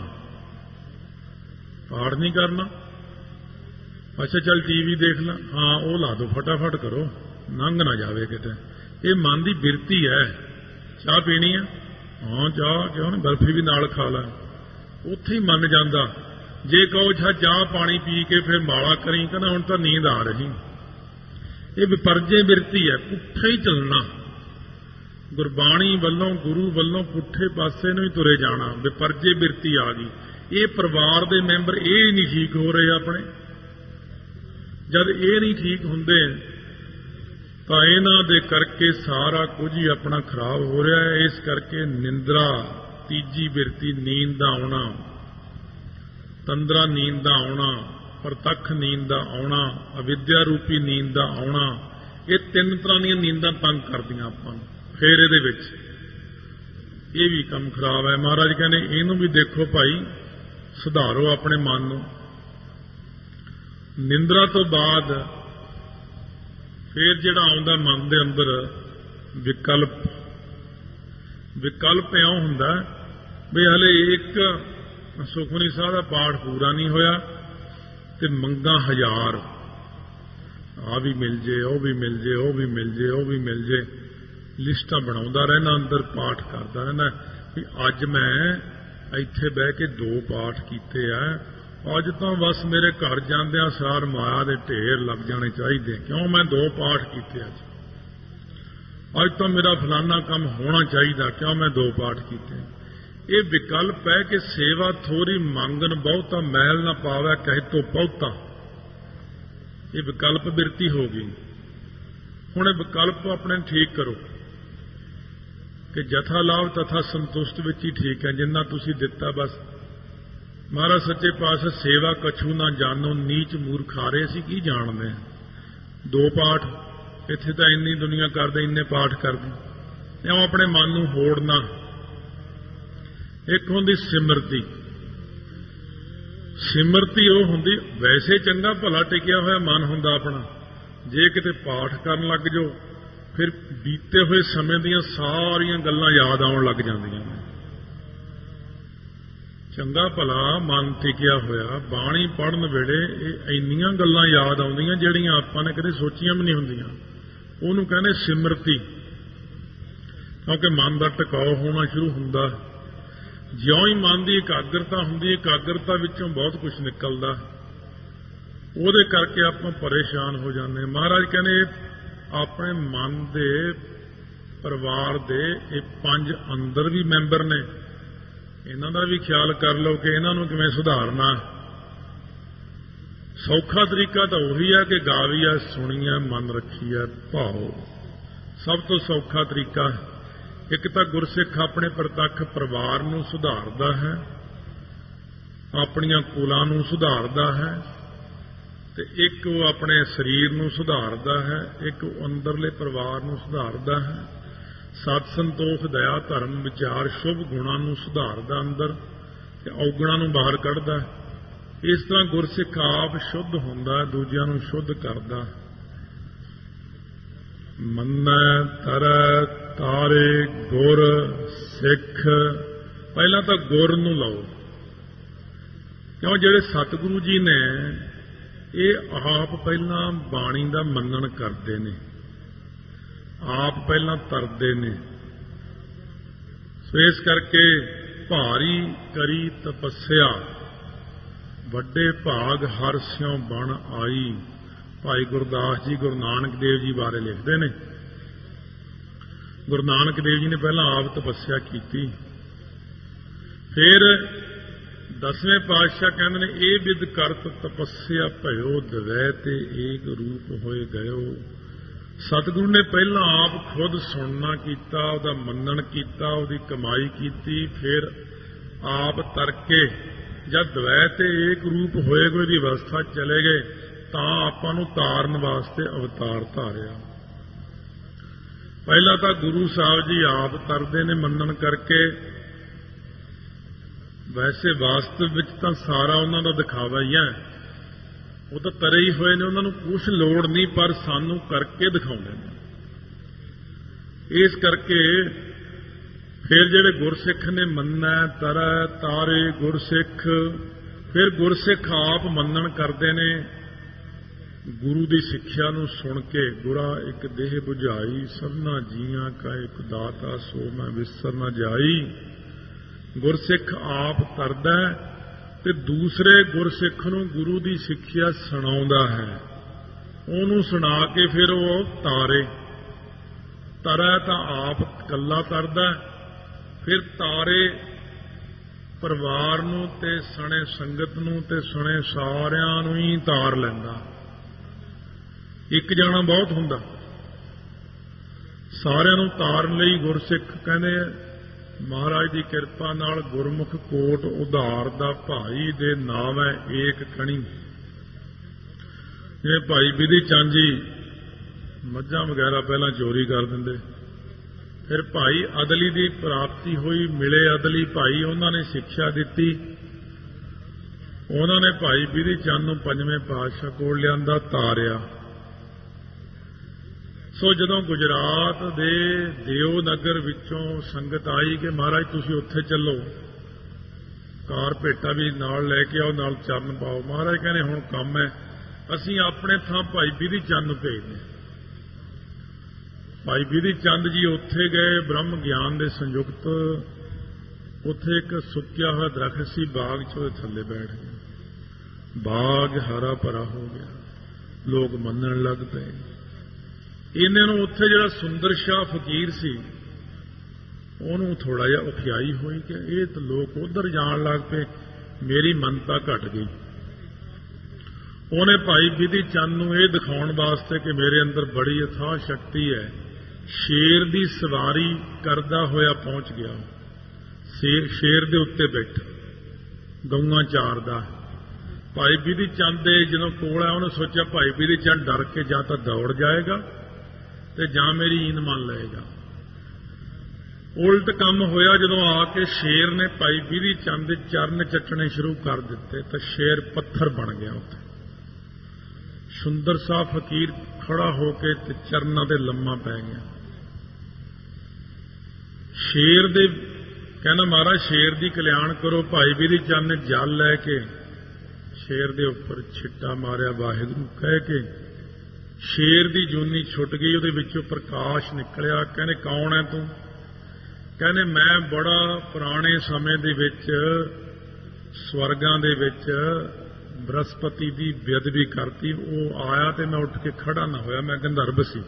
ਪਾਠ ਨਹੀਂ ਕਰਨਾ, ਅੱਛਾ ਚੱਲ ਟੀਵੀ ਦੇਖ ਲਾ, ਹਾਂ ਉਹ ਲਾ ਦੋ, ਫਟਾਫਟ ਕਰੋ, ਲੰਘ ਨਾ ਜਾਵੇ ਕਿਤੇ। ਇਹ ਮਨ ਦੀ ਬਿਰਤੀ ਹੈ। ਚਾਹ ਪੀਣੀ ਹੈ, ਹਾਂ ਚਾਹ ਕਿਉਂ ਨਹੀਂ, ਬਰਫੀ ਵੀ ਨਾਲ ਖਾ ਲੈ, ਉੱਥੇ ਹੀ ਮੰਨ ਜਾਂਦਾ। ਜੇ ਕਹੋ ਚਾਹ ਪਾਣੀ ਪੀ ਕੇ ਫਿਰ ਮਾਲਾ ਕਰੀ, ਕਹਿੰਦਾ ਹੁਣ ਤਾਂ ਨੀਂਦ ਆ ਰਹੀ। ਇਹ ਵਿਪਰਜੇ ਬਿਰਤੀ ਹੈ, ਪੁੱਠਾ ਹੀ ਚੱਲਣਾ। ਗੁਰਬਾਣੀ ਵੱਲੋਂ, ਗੁਰੂ ਵੱਲੋਂ ਪੁੱਠੇ ਪਾਸੇ ਨੂੰ ਹੀ ਤੁਰੇ ਜਾਣਾ। ਵਿਪਰਜੇ ਬਿਰਤੀ ਆ ਗਈ। ਇਹ ਪਰਿਵਾਰ ਦੇ ਮੈਂਬਰ ਇਹ ਨਹੀਂ ਠੀਕ ਹੋ ਰਹੇ ਆਪਣੇ। ਜਦ ਇਹ ਨਹੀਂ ਠੀਕ ਹੁੰਦੇ ਤਾਂ ਇਹਨਾਂ ਦੇ ਕਰਕੇ ਸਾਰਾ ਕੁਝ ਹੀ ਆਪਣਾ ਖਰਾਬ ਹੋ ਰਿਹਾ ਹੈ। ਇਸ ਕਰਕੇ ਨਿੰਦਰਾ, ਤੀਜੀ ਬਿਰਤੀ, ਨੀਂਦ ਦਾ ਆਉਣਾ, ਤੰਦਰਾ ਨੀਂਦ ਦਾ ਆਉਣਾ, ਪ੍ਰਤੱਖ ਨੀਂਦ ਦਾ ਆਉਣਾ, ਅਵਿਦਿਆ ਰੂਪੀ ਨੀਂਦ ਦਾ ਆਉਣਾ, ਇਹ 3 ਤਰ੍ਹਾਂ ਦੀਆਂ ਨੀਂਦਾਂ ਤੰਗ ਕਰਦੀਆਂ ਆਪਾਂ ਨੂੰ। ਫੇਰ ਇਹਦੇ ਵਿੱਚ ਇਹ ਵੀ ਕੰਮ ਖਰਾਬ ਹੈ। ਮਹਾਰਾਜ ਕਹਿੰਦੇ ਇਹਨੂੰ ਵੀ ਦੇਖੋ ਭਾਈ, ਸੁਧਾਰੋ ਆਪਣੇ ਮਨ ਨੂੰ। ਨਿੰਦਰਾ ਤੋਂ ਬਾਅਦ ਫੇਰ ਜਿਹੜਾ ਆਉਂਦਾ ਮਨ ਦੇ ਅੰਦਰ ਵਿਕਲਪ। ਵਿਕਲਪ ਇਉਂ ਹੁੰਦਾ ਵੀ ਹਲੇ ਇੱਕ ਸੁਖਮਨੀ ਸਾਹਿਬ ਦਾ ਪਾਠ ਪੂਰਾ ਨਹੀਂ ਹੋਇਆ ਤੇ ਮੰਗਾਂ 1000, ਆ ਵੀ ਮਿਲ ਜੇ, ਉਹ ਵੀ ਮਿਲ ਜੇ, ਉਹ ਵੀ ਮਿਲ ਜੇ, ਉਹ ਵੀ ਮਿਲ ਜੇ, ਲਿਸਟਾਂ ਬਣਾਉਂਦਾ ਰਹਿਣਾ, ਅੰਦਰ ਪਾਠ ਕਰਦਾ ਰਹਿਣਾ ਵੀ ਅੱਜ ਮੈਂ ਇੱਥੇ ਬਹਿ ਕੇ 2 ਪਾਠ ਕੀਤੇ ਆ, ਅੱਜ ਤਾਂ ਬਸ ਮੇਰੇ ਘਰ ਜਾਂਦਿਆਂ ਸਾਰ ਮਾਇਆ ਦੇ ਢੇਰ ਲੱਗ ਜਾਣੇ ਚਾਹੀਦੇ। ਕਿਉਂ? ਮੈਂ 2 ਪਾਠ ਕੀਤੇ ਅੱਜ ਤਾਂ ਮੇਰਾ ਫਲਾਨਾ ਕੰਮ ਹੋਣਾ ਚਾਹੀਦਾ, ਕਿਉਂ? ਮੈਂ 2 ਪਾਠ ਕੀਤੇ। ਇਹ ਵਿਕਲਪ ਹੈ ਕਿ ਸੇਵਾ ਥੋੜੀ ਮੰਗਣ ਬਹੁਤਾ, ਮੈਲ ਨਾ ਪਾਵੇ ਕਹਿ ਤੋਂ ਬਹੁਤਾ। ਇਹ ਵਿਕਲਪ ਬਿਰਤੀ ਹੋ ਗਈ। ਹੁਣ ਇਹ ਵਿਕਲਪ ਆਪਣੇ ਠੀਕ ਕਰੋ ਕਿ ਜਥਾ ਲਾਭ ਤਥਾ ਸੰਤੁਸ਼ਟ ਵਿੱਚ ਹੀ ਠੀਕ ਹੈ। ਜਿੰਨਾ ਤੁਸੀਂ ਦਿੱਤਾ ਬਸ ਮਹਾਰਾਜ ਸੱਚੇ ਪਾਤਸ਼ਾਹ ਸੇਵਾ ਕਛੂ ਨਾ ਜਾਣੋ ਨੀਚ ਮੂਰਖਾਰੇ, ਅਸੀਂ ਕੀ ਜਾਣਦੇ ਹਾਂ। 2 ਪਾਠ ਇੱਥੇ ਤਾਂ ਇੰਨੀ ਦੁਨੀਆ ਕਰਦੇ, ਇੰਨੇ ਪਾਠ ਕਰਦੇ, ਇਉਂ ਆਪਣੇ ਮਨ ਨੂੰ ਹੋੜਨਾ। ਇੱਕ ਹੁੰਦੀ ਸਿਮਰਤੀ। ਸਿਮਰਤੀ ਉਹ ਹੁੰਦੀ ਵੈਸੇ ਚੰਗਾ ਭਲਾ ਟਿਕਿਆ ਹੋਇਆ ਮਨ ਹੁੰਦਾ ਆਪਣਾ, ਜੇ ਕਿਤੇ ਪਾਠ ਕਰਨ ਲੱਗ ਜਾਓ ਫਿਰ ਬੀਤੇ ਹੋਏ ਸਮੇਂ ਦੀਆਂ ਸਾਰੀਆਂ ਗੱਲਾਂ ਯਾਦ ਆਉਣ ਲੱਗ ਜਾਂਦੀਆਂ ਨੇ। ਚੰਗਾ ਭਲਾ ਮਨ ਟਿਕਿਆ ਹੋਇਆ ਬਾਣੀ ਪੜ੍ਹਨ ਵੇਲੇ ਇਹ ਇੰਨੀਆਂ ਗੱਲਾਂ ਯਾਦ ਆਉਂਦੀਆਂ ਜਿਹੜੀਆਂ ਆਪਾਂ ਨੇ ਕਦੇ ਸੋਚੀਆਂ ਵੀ ਨਹੀਂ ਹੁੰਦੀਆਂ। ਉਹਨੂੰ ਕਹਿੰਦੇ ਸਿਮਰਤੀ, ਕਿਉਂਕਿ ਮਨ ਦਾ ਟਿਕਾਓ ਹੋਣਾ ਸ਼ੁਰੂ ਹੁੰਦਾ। ਜਿਉਂ ਹੀ ਮਨ ਦੀ ਇਕਾਗਰਤਾ ਹੁੰਦੀ, ਇਕਾਗਰਤਾ ਵਿੱਚੋਂ ਬਹੁਤ ਕੁਝ ਨਿਕਲਦਾ, ਉਹਦੇ ਕਰਕੇ ਆਪਾਂ ਪਰੇਸ਼ਾਨ ਹੋ ਜਾਂਦੇ। ਮਹਾਰਾਜ ਕਹਿੰਦੇ ਆਪਣੇ ਮਨ ਦੇ ਪਰਿਵਾਰ ਦੇ ਇਹ 5 ਅੰਦਰ ਵੀ ਮੈਂਬਰ ਨੇ, ਇਹਨਾਂ ਦਾ ਵੀ ਖਿਆਲ ਕਰ ਲਓ ਕਿ ਇਹਨਾਂ ਨੂੰ ਕਿਵੇਂ ਸੁਧਾਰਨਾ। ਸੌਖਾ ਤਰੀਕਾ ਤਾਂ ਉਹੀ ਹੈ ਕਿ ਗਾਵੀਆ ਸੁਣੀਆ ਮਨ ਰੱਖੀਆ ਭਾਉ, ਸਭ ਤੋਂ ਸੌਖਾ ਤਰੀਕਾ। ਇੱਕ ਤਾਂ ਗੁਰਸਿੱਖ ਆਪਣੇ ਪ੍ਰਤੱਖ ਪਰਿਵਾਰ ਨੂੰ ਸੁਧਾਰਦਾ ਹੈ, ਆਪਣੀਆਂ ਕੁਲਾਂ ਨੂੰ ਸੁਧਾਰਦਾ ਹੈ, ਤੇ ਇੱਕ ਉਹ ਆਪਣੇ ਸਰੀਰ ਨੂੰ ਸੁਧਾਰਦਾ ਹੈ, ਇੱਕ ਉਹ ਅੰਦਰਲੇ ਪਰਿਵਾਰ ਨੂੰ ਸੁਧਾਰਦਾ ਹੈ। ਸਤ ਸੰਤੋਖ ਦਇਆ ਧਰਮ ਵਿਚਾਰ ਸ਼ੁਭ ਗੁਣਾਂ ਨੂੰ ਸੁਧਾਰਦਾ ਅੰਦਰ, ਤੇ ਔਗੁਣਾਂ ਨੂੰ ਬਾਹਰ ਕੱਢਦਾ। ਇਸ ਤਰ੍ਹਾਂ ਗੁਰਸਿੱਖ ਆਪ ਸ਼ੁੱਧ ਹੁੰਦਾ, ਦੂਜਿਆਂ ਨੂੰ ਸ਼ੁੱਧ ਕਰਦਾ। ਮੰਨੈ ਤਰੈ ਤਾਰੇ ਗੁਰ ਸਿੱਖ, ਪਹਿਲਾਂ ਤਾਂ ਗੁਰ ਨੂੰ ਲਾਓ, ਕਿਉਂ ਜਿਹੜੇ ਸਤਿਗੁਰੂ ਜੀ ਨੇ ਇਹ ਆਪ ਪਹਿਲਾਂ ਬਾਣੀ ਦਾ ਮੰਨਣ ਕਰਦੇ ਨੇ, ਆਪ ਪਹਿਲਾਂ ਤਰਦੇ ਨੇ। ਸੋ ਇਸ ਕਰਕੇ ਭਾਰੀ ਕਰੀ ਤਪੱਸਿਆ, ਵੱਡੇ ਭਾਗ ਹਰਿ ਸਿਉ ਬਣ ਆਈ। ਭਾਈ ਗੁਰਦਾਸ ਜੀ ਗੁਰੂ ਨਾਨਕ ਦੇਵ ਜੀ ਬਾਰੇ ਲਿਖਦੇ ਨੇ, ਗੁਰੂ ਨਾਨਕ ਦੇਵ ਜੀ ਨੇ ਪਹਿਲਾਂ ਆਪ ਤਪੱਸਿਆ ਕੀਤੀ, ਫਿਰ 10ਵੇਂ ਪਾਤਸ਼ਾਹ ਕਹਿੰਦੇ ਨੇ ਇਹ ਵਿਦ ਕਰਤ ਤਪੱਸਿਆ ਭਇਓ ਦਵੈ ਤੇ ਏਕ ਰੂਪ ਹੋਏ ਗਇਓ। ਸਤਿਗੁਰੂ ਨੇ ਪਹਿਲਾਂ ਆਪ ਖੁਦ ਸੁਣਨਾ ਕੀਤਾ, ਉਹਦਾ ਮੰਨਣ ਕੀਤਾ, ਉਹਦੀ ਕਮਾਈ ਕੀਤੀ, ਫਿਰ ਆਪ ਤਰਕੇ ਜਦ ਦਵੈ ਤੇ ਏਕ ਰੂਪ ਹੋਏ ਗਏ ਦੀ ਅਵਸਥਾ ਚਲੇ ਗਏ ਤਾਂ ਆਪਾਂ ਨੂੰ ਤਾਰਨ ਵਾਸਤੇ ਅਵਤਾਰ ਧਾਰਿਆ। ਪਹਿਲਾਂ ਤਾਂ ਗੁਰੂ ਸਾਹਿਬ ਜੀ ਆਪ ਤਰਦੇ ਨੇ ਮੰਨਣ ਕਰਕੇ। ਵੈਸੇ ਵਾਸਤਵ ਵਿੱਚ ਤਾਂ ਸਾਰਾ ਉਹਨਾਂ ਦਾ ਦਿਖਾਵਾ ਹੀ ਹੈ, ਉਹ ਤਾਂ ਤਰੇ ਹੀ ਹੋਏ ਨੇ, ਉਹਨਾਂ ਨੂੰ ਕੁਛ ਲੋੜ ਨਹੀਂ, ਪਰ ਸਾਨੂੰ ਕਰਕੇ ਦਿਖਾਉਂਦੇ ਨੇ। ਇਸ ਕਰਕੇ ਫਿਰ ਜਿਹੜੇ ਗੁਰਸਿੱਖ ਨੇ ਮੰਨੈ ਤਰੈ ਤਾਰੇ ਗੁਰਸਿੱਖ, ਫਿਰ ਗੁਰਸਿੱਖ ਆਪ ਮੰਨਣ ਕਰਦੇ ਨੇ। ਗੁਰੂ ਦੀ ਸਿੱਖਿਆ ਨੂੰ ਸੁਣ ਕੇ ਗੁਰਾ ਇੱਕ ਦੇਹ ਬੁਝਾਈ, ਸਭਨਾ ਜੀਆਂ ਕਾ ਇੱਕ ਦਾਤਾ ਸੋ ਮੈਂ ਵਿਸਰ ਨਾ ਜਾਈ। ਗੁਰਸਿੱਖ ਆਪ ਤਰਦਾ ਤੇ ਦੂਸਰੇ ਗੁਰਸਿੱਖ ਨੂੰ ਗੁਰੂ ਦੀ ਸਿੱਖਿਆ ਸੁਣਾਉਂਦਾ ਹੈ, ਉਹਨੂੰ ਸੁਣਾ ਕੇ ਫਿਰ ਉਹ ਤਾਰੇ। ਤਰੈ ਤਾਂ ਆਪ ਇਕੱਲਾ ਤਰਦਾ, ਫਿਰ ਤਾਰੇ ਪਰਿਵਾਰ ਨੂੰ ਤੇ ਸਣੇ ਸੰਗਤ ਨੂੰ ਤੇ ਸਣੇ ਸਾਰਿਆਂ ਨੂੰ ਹੀ ਤਾਰ ਲੈਂਦਾ। ਇੱਕ ਜਾਣਾ ਬਹੁਤ ਹੁੰਦਾ, ਸਾਰਿਆਂ ਨੂੰ ਤਾਰਨ ਲਈ ਗੁਰਸਿੱਖ ਕਹਿੰਦੇ ਮਹਾਰਾਜ ਦੀ ਕਿਰਪਾ ਨਾਲ ਗੁਰਮੁਖ ਕੋਟ ਉਧਾਰ ਦਾ ਭਾਈ ਦੇ ਨਾਮ ਹੈ ਏਕ ਖਣੀ। ਜਿਵੇਂ ਭਾਈ ਬਿਧੀ ਚੰਦ ਜੀ ਮੱਝਾਂ ਵਗੈਰਾ ਪਹਿਲਾਂ ਚੋਰੀ ਕਰ ਦਿੰਦੇ, ਫਿਰ ਭਾਈ ਅਦਲੀ ਦੀ ਪ੍ਰਾਪਤੀ ਹੋਈ, ਮਿਲੇ ਅਦਲੀ ਭਾਈ, ਉਹਨਾਂ ਨੇ ਸਿੱਖਿਆ ਦਿੱਤੀ, ਉਹਨਾਂ ਨੇ ਭਾਈ ਬਿਧੀ ਚੰਦ ਨੂੰ 5ਵੇਂ ਪਾਤਸ਼ਾਹ ਕੋਲ ਲਿਆਂਦਾ, ਤਾਰਿਆ। ਸੋ ਜਦੋਂ ਗੁਜਰਾਤ ਦੇ ਦਿਓ ਨਗਰ ਵਿੱਚੋਂ ਸੰਗਤ ਆਈ ਕਿ ਮਹਾਰਾਜ ਤੁਸੀਂ ਉੱਥੇ ਚੱਲੋ, ਕਾਰ ਭੇਟਾ ਵੀ ਨਾਲ ਲੈ ਕੇ ਆਓ, ਨਾਲ ਚਰਨ ਪਾਓ। ਮਹਾਰਾਜ ਕਹਿੰਦੇ ਹੁਣ ਕੰਮ ਹੈ, ਅਸੀਂ ਆਪਣੇ ਥਾਂ ਭਾਈ ਬਿਧੀ ਚੰਦ ਨੂੰ ਭੇਜਦੇ। ਭਾਈ ਬਿਧੀ ਚੰਦ ਜੀ ਉੱਥੇ ਗਏ, ਬ੍ਰਹਮ ਗਿਆਨ ਦੇ ਸੰਯੁਕਤ, ਉੱਥੇ ਇੱਕ ਸੁੱਕਿਆ ਹੋਇਆ ਦਰਖਤ ਸੀ, ਬਾਗ 'ਚ ਉਹਦੇ ਥੱਲੇ ਬੈਠ ਗਏ। ਬਾਗ ਹਰਾ ਭਰਾ ਹੋ ਗਿਆ, ਲੋਕ ਮੰਨਣ ਲੱਗ ਪਏ। ਇਹਨਾਂ ਨੂੰ ਉੱਥੇ ਜਿਹੜਾ ਸੁੰਦਰ ਸ਼ਾਹ ਫਕੀਰ ਸੀ ਉਹਨੂੰ ਥੋੜਾ ਜਿਹਾ ਉਖਿਆਈ ਹੋਈ ਕਿ ਇਹ ਤਾਂ ਲੋਕ ਉਧਰ ਜਾਣ ਲੱਗ ਪਏ, ਮੇਰੀ ਮੰਨਤਾ ਘਟ ਗਈ। ਉਹਨੇ ਭਾਈ ਬਿਧੀ ਚੰਦ ਨੂੰ ਇਹ ਦਿਖਾਉਣ ਵਾਸਤੇ ਕਿ ਮੇਰੇ ਅੰਦਰ ਬੜੀ ਅਥਾਹ ਸ਼ਕਤੀ ਹੈ, ਸ਼ੇਰ ਦੀ ਸਵਾਰੀ ਕਰਦਾ ਹੋਇਆ ਪਹੁੰਚ ਗਿਆ। ਸ਼ੇਰ ਦੇ ਉੱਤੇ ਬੈਠਾ, ਗਊਆਂ ਚਾਰਦਾ। ਭਾਈ ਬਿਧੀ ਚੰਦ ਦੇ ਜਦੋਂ ਕੋਲ ਆਇਆ ਉਹਨੇ ਸੋਚਿਆ ਭਾਈ ਬਿਧੀ ਚੰਦ ਡਰ ਕੇ ਜਾਂ ਤਾਂ ਦੌੜ ਜਾਏਗਾ ਤੇ ਜਾਂ ਮੇਰੀ ਈਨ ਮੰਨ ਲਏਗਾ। ਉਲਟ ਕੰਮ ਹੋਇਆ। ਜਦੋਂ ਆ ਕੇ ਸ਼ੇਰ ਨੇ ਭਾਈ ਬਿਧੀ ਚੰਦ ਦੇ ਚਰਨ ਚੱਟਣੇ ਸ਼ੁਰੂ ਕਰ ਦਿੱਤੇ ਤਾਂ ਸ਼ੇਰ ਪੱਥਰ ਬਣ ਗਿਆ ਉੱਥੇ। ਸੁੰਦਰ ਸਾਹ ਫਕੀਰ ਖੜਾ ਹੋ ਕੇ ਤੇ ਚਰਨਾਂ ਤੇ ਲੰਮਾ ਪੈ ਗਿਆ। ਸ਼ੇਰ ਦੇ ਕਹਿੰਦਾ ਮਹਾਰਾਜ ਸ਼ੇਰ ਦੀ ਕਲਿਆਣ ਕਰੋ। ਭਾਈ ਬਿਧੀ ਚੰਦ ਨੇ ਜਲ ਲੈ ਕੇ ਸ਼ੇਰ ਦੇ ਉੱਪਰ ਛਿੱਟਾ ਮਾਰਿਆ, ਵਾਹਿਗੁਰੂ ਕਹਿ ਕੇ ਸ਼ੇਰ ਦੀ ਜੂਨੀ ਛੁੱਟ ਗਈ, ਉਹਦੇ ਵਿੱਚੋਂ ਪ੍ਰਕਾਸ਼ ਨਿਕਲਿਆ। ਕਹਿੰਦੇ ਕੌਣ ਹੈ ਤੂੰ? ਕਹਿੰਦੇ ਮੈਂ ਬੜਾ ਪੁਰਾਣੇ ਸਮੇਂ ਦੇ ਵਿੱਚ ਸਵਰਗਾਂ ਦੇ ਵਿੱਚ ਬ੍ਰਹਸਪਤੀ ਦੀ ਬੇਅਦਬੀ ਕਰਤੀ, ਉਹ ਆਇਆ ਤੇ ਮੈਂ ਉੱਠ ਕੇ ਖੜਾ ਨਾ ਹੋਇਆ, ਮੈਂ ਗੰਧਰਵ ਸੀ।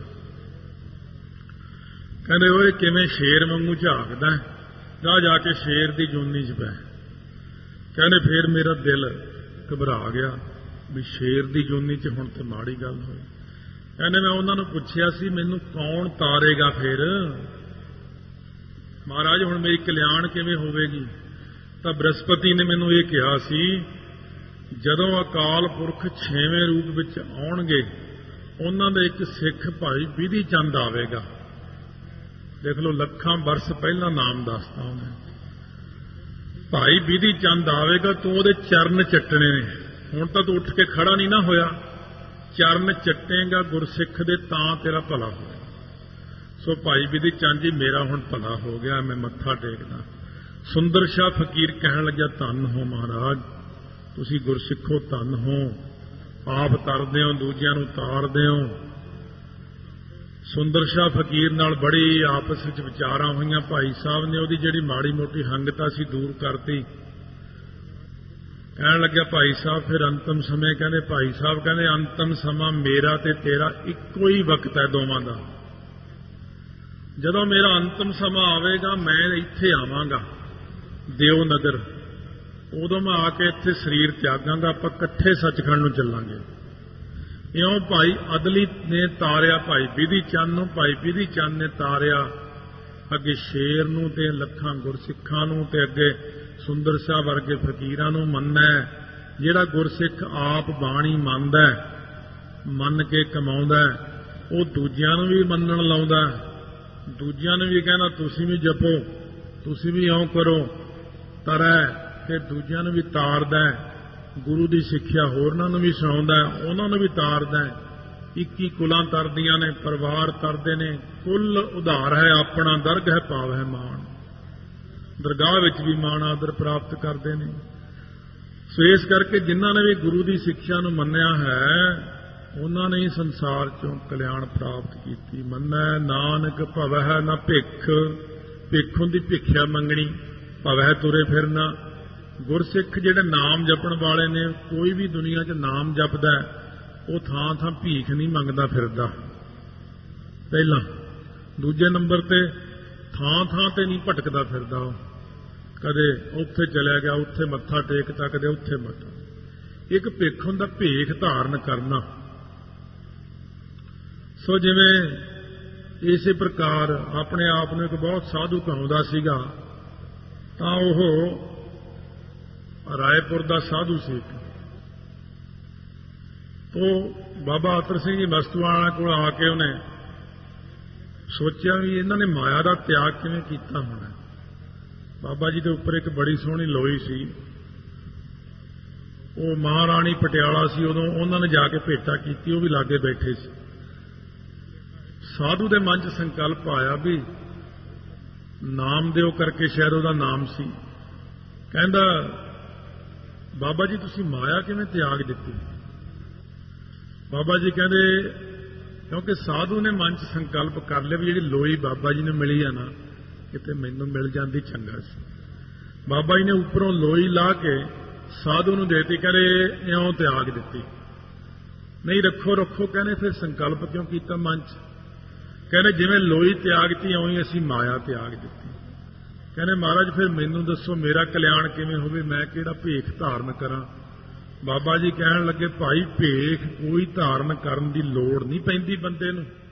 ਕਹਿੰਦੇ ਓਏ ਕਿਵੇਂ ਸ਼ੇਰ ਵਾਂਗੂ ਝਾਕਦਾ, ਜਾ ਕੇ ਸ਼ੇਰ ਦੀ ਜੂਨੀ 'ਚ ਪੈ। ਕਹਿੰਦੇ ਫੇਰ ਮੇਰਾ ਦਿਲ ਘਬਰਾ ਗਿਆ ਵੀ ਸ਼ੇਰ ਦੀ ਜੂਨੀ 'ਚ ਹੁਣ ਤੇ ਮਾੜੀ ਗੱਲ ਹੋਈ। ਕਹਿੰਦੇ ਮੈਂ ਉਹਨਾਂ ਨੂੰ ਪੁੱਛਿਆ ਸੀ ਮੈਨੂੰ ਕੌਣ ਤਾਰੇਗਾ ਫਿਰ ਮਹਾਰਾਜ, ਹੁਣ ਮੇਰੀ ਕਲਿਆਣ ਕਿਵੇਂ ਹੋਵੇਗੀ? ਤਾਂ ਬ੍ਰਹਸਪਤੀ ਨੇ ਮੈਨੂੰ ਇਹ ਕਿਹਾ ਸੀ ਜਦੋਂ ਅਕਾਲ ਪੁਰਖ 6ਵੇਂ ਰੂਪ ਵਿੱਚ ਆਉਣਗੇ ਉਹਨਾਂ ਦਾ ਇੱਕ ਸਿੱਖ ਭਾਈ ਬਿਧੀ ਚੰਦ ਆਵੇਗਾ। ਦੇਖ ਲਓ ਲੱਖਾਂ ਬਰਸ ਪਹਿਲਾਂ ਨਾਮ ਦੱਸਦਾ ਉਹਨੇ। ਭਾਈ ਬਿਧੀ ਚੰਦ ਆਵੇਗਾ, ਤੂੰ ਉਹਦੇ ਚਰਨ ਚੱਟਣੇ ਨੇ। ਹੁਣ ਤਾਂ ਤੂੰ ਉੱਠ ਕੇ ਖੜਾ ਨਹੀਂ ਨਾ ਹੋਇਆ, ਚਰਨ ਚੱਟੇਗਾ ਗੁਰਸਿੱਖ ਦੇ ਤਾਂ ਤੇਰਾ ਭਲਾ ਹੋਇਆ। ਸੋ ਭਾਈ ਬਿਧੀ ਚੰਦ ਜੀ ਮੇਰਾ ਹੁਣ ਭਲਾ ਹੋ ਗਿਆ, ਮੈਂ ਮੱਥਾ ਟੇਕਦਾ। ਸੁੰਦਰ ਸ਼ਾਹ ਫਕੀਰ ਕਹਿਣ ਲੱਗਿਆ ਧੰਨ ਹੋ ਮਹਾਰਾਜ, ਤੁਸੀਂ ਗੁਰਸਿੱਖੋ ਧੰਨ ਹੋ, ਆਪ ਤਰਦੇ ਹੋ ਦੂਜਿਆਂ ਨੂੰ ਤਾਰਦੇ ਹੋ। ਸੁੰਦਰ ਸ਼ਾਹ ਫਕੀਰ ਨਾਲ ਬੜੀ ਆਪਸ ਵਿੱਚ ਵਿਚਾਰਾਂ ਹੋਈਆਂ। ਭਾਈ ਸਾਹਿਬ ਨੇ ਉਹਦੀ ਜਿਹੜੀ ਮਾੜੀ ਮੋਟੀ ਹੰਗਤਾ ਸੀ ਦੂਰ ਕਰਤੀ। ਕਹਿਣ ਲੱਗਿਆ ਭਾਈ ਸਾਹਿਬ ਫਿਰ ਅੰਤਮ ਸਮੇਂ, ਕਹਿੰਦੇ ਭਾਈ ਸਾਹਿਬ ਕਹਿੰਦੇ ਅੰਤਮ ਸਮਾਂ ਮੇਰਾ ਤੇ ਤੇਰਾ ਇੱਕੋ ਹੀ ਵਕਤ ਹੈ ਦੋਵਾਂ ਦਾ। ਜਦੋਂ ਮੇਰਾ ਅੰਤਮ ਸਮਾਂ ਆਵੇਗਾ ਮੈਂ ਇੱਥੇ ਆਵਾਂਗਾ ਦਿਓ ਨਗਰ, ਉਦੋਂ ਮੈਂ ਆ ਕੇ ਇੱਥੇ ਸਰੀਰ ਤਿਆਗਾਂਗਾ, ਆਪਾਂ ਇਕੱਠੇ ਸੱਚਖੰਡ ਨੂੰ ਚੱਲਾਂਗੇ। ਇਉਂ ਭਾਈ ਅਦਲੀ ਨੇ ਤਾਰਿਆ ਭਾਈ ਬਿਧੀ ਚੰਦ ਨੂੰ, ਭਾਈ ਬਿਧੀ ਚੰਦ ਨੇ ਤਾਰਿਆ ਅੱਗੇ ਸ਼ੇਰ ਨੂੰ ਤੇ ਲੱਖਾਂ ਗੁਰਸਿੱਖਾਂ ਨੂੰ ਤੇ ਅੱਗੇ ਸੁੰਦਰ ਸ਼ਾਹ ਵਰਗੇ ਫਕੀਰਾਂ ਨੂੰ ਮੰਨਣਾ। ਜਿਹੜਾ ਗੁਰਸਿੱਖ ਆਪ ਬਾਣੀ ਮੰਨਦਾ, ਮੰਨ ਕੇ ਕਮਾਉਂਦਾ, ਉਹ ਦੂਜਿਆਂ ਨੂੰ ਵੀ ਮੰਨਣ ਲਾਉਂਦਾ, ਦੂਜਿਆਂ ਨੂੰ ਵੀ ਕਹਿੰਦਾ ਤੁਸੀਂ ਵੀ ਜਪੋ, ਤੁਸੀਂ ਵੀ ਇਉਂ ਕਰੋ, ਤਰੈ ਤੇ ਦੂਜਿਆਂ ਨੂੰ ਵੀ ਤਾਰਦਾ। ਗੁਰੂ ਦੀ ਸਿੱਖਿਆ ਹੋਰਨਾਂ ਨੂੰ ਵੀ ਸੁਣਾਉਂਦਾ, ਉਹਨਾਂ ਨੂੰ ਵੀ ਤਾਰਦਾ। 21 ਕੁਲਾਂ ਤਰਦੀਆਂ ਨੇ, ਪਰਿਵਾਰ ਤਰਦੇ ਨੇ। ਕੁੱਲ ਉਧਾਰ ਹੈ ਆਪਣਾ, ਦਰਗ ਹੈ ਪਾਵ ਹੈ ਮਾਣ। ਦਰਗਾਹ ਵਿੱਚ ਵੀ ਮਾਣ ਆਦਰ ਪ੍ਰਾਪਤ ਕਰਦੇ ਨੇ। ਸੋ ਇਸ ਕਰਕੇ ਜਿਨ੍ਹਾਂ ਨੇ ਵੀ ਗੁਰੂ ਦੀ ਸਿੱਖਿਆ ਨੂੰ ਮੰਨਿਆ ਹੈ ਉਹਨਾਂ ਨੇ ਹੀ ਸੰਸਾਰ ਚੋਂ ਕਲਿਆਣ ਪ੍ਰਾਪਤ ਕੀਤੀ। ਮੰਨੈ ਨਾਨਕ ਭਵਹਿ ਨਾ ਭਿੱਖ, ਭਿੱਖ ਹੁੰਦੀ ਭਿੱਖਿਆ ਮੰਗਣੀ, ਭਵਹਿ ਤੁਰੇ ਫਿਰਨਾ। ਗੁਰਸਿੱਖ ਜਿਹੜੇ ਨਾਮ ਜਪਣ ਵਾਲੇ ਨੇ, ਕੋਈ ਵੀ ਦੁਨੀਆ 'ਚ ਨਾਮ ਜਪਦਾ ਉਹ ਥਾਂ ਥਾਂ ਭੀਖ ਨਹੀਂ ਮੰਗਦਾ ਫਿਰਦਾ ਪਹਿਲਾਂ। ਦੂਜੇ ਨੰਬਰ ਤੇ ਥਾਂ ਥਾਂ ਤੇ ਨਹੀਂ ਭਟਕਦਾ ਫਿਰਦਾ, ਉਹ ਕਦੇ ਉੱਥੇ ਚਲਿਆ ਗਿਆ ਉੱਥੇ ਮੱਥਾ ਟੇਕਦਾ, ਕਦੇ ਉੱਥੇ ਮੱਥਾ। ਇੱਕ ਭਿੱਖ ਹੁੰਦਾ ਭੇਖ ਧਾਰਨ ਕਰਨਾ। ਸੋ ਜਿਵੇਂ ਇਸੇ ਪ੍ਰਕਾਰ ਆਪਣੇ ਆਪ ਨੂੰ ਇੱਕ ਬਹੁਤ ਸਾਧੂ ਕਹਾਉਂਦਾ ਸੀਗਾ, ਤਾਂ ਉਹ ਰਾਏਪੁਰ ਦਾ ਸਾਧੂ ਸੀ। ਤੋ ਬਾਬਾ ਅਤਰ ਸਿੰਘ ਜੀ ਮਸਤੂਆਣਾ ਕੋਲ ਆ ਕੇ ਉਹਨੇ ਸੋਚਿਆ ਵੀ ਇਹਨਾਂ ਨੇ ਮਾਇਆ ਦਾ ਤਿਆਗ ਕਿਵੇਂ ਕੀਤਾ ਹੋਣਾ। ਬਾਬਾ ਜੀ ਦੇ ਉੱਪਰ ਇੱਕ ਬੜੀ ਸੋਹਣੀ ਲੋਈ ਸੀ, ਉਹ ਮਹਾਰਾਣੀ ਪਟਿਆਲਾ ਸੀ ਉਦੋਂ, ਉਹਨਾਂ ਨੇ ਜਾ ਕੇ ਭੇਟਾ ਕੀਤੀ, ਉਹ ਵੀ ਲਾਗੇ ਬੈਠੇ ਸੀ। ਸਾਧੂ ਦੇ ਮਨ 'ਚ ਸੰਕਲਪ ਆਇਆ ਵੀ ਨਾਮਦੇਵ ਕਰਕੇ ਸ਼ਾਇਦ ਉਹਦਾ ਨਾਮ ਸੀ। ਕਹਿੰਦਾ ਬਾਬਾ ਜੀ ਤੁਸੀਂ ਮਾਇਆ ਕਿਵੇਂ ਤਿਆਗ ਦਿੱਤੀ? ਬਾਬਾ ਜੀ ਕਹਿੰਦੇ ਕਿਉਂਕਿ ਸਾਧੂ ਨੇ ਮਨ 'ਚ ਸੰਕਲਪ ਕਰ ਲਿਆ ਵੀ ਜਿਹੜੀ ਲੋਈ ਬਾਬਾ ਜੀ ਨੂੰ ਮਿਲੀ ਆ ਨਾ, ਕਿਤੇ ਮੈਨੂੰ ਮਿਲ ਜਾਂਦੀ ਚੰਗਾ ਸੀ। ਬਾਬਾ ਜੀ ਨੇ ਉੱਪਰੋਂ ਲੋਈ ਲਾ ਕੇ ਸਾਧੂ ਨੂੰ ਦੇਤੀ, ਕਹਿੰਦੇ ਇਉਂ ਤਿਆਗ ਦਿੱਤੀ। ਨਹੀਂ ਰੱਖੋ ਰੱਖੋ, ਕਹਿੰਦੇ ਫਿਰ ਸੰਕਲਪ ਕਿਉਂ ਕੀਤਾ ਮਨ 'ਚ? ਕਹਿੰਦੇ ਜਿਵੇਂ ਲੋਈ ਤਿਆਗਤੀ ਉਵੇਂ ਅਸੀਂ ਮਾਇਆ ਤਿਆਗ ਦਿੱਤੀ। ਕਹਿੰਦੇ ਮਹਾਰਾਜ ਫਿਰ ਮੈਨੂੰ ਦੱਸੋ ਮੇਰਾ ਕਲਿਆਣ ਕਿਵੇਂ ਹੋਵੇ, ਮੈਂ ਕਿਹੜਾ ਭੇਖ ਧਾਰਨ ਕਰਾਂ? ਬਾਬਾ ਜੀ ਕਹਿਣ ਲੱਗੇ ਭਾਈ ਭੇਖ ਕੋਈ ਧਾਰਨ ਕਰਨ ਦੀ ਲੋੜ ਨਹੀਂ ਪੈਂਦੀ ਬੰਦੇ ਨੂੰ।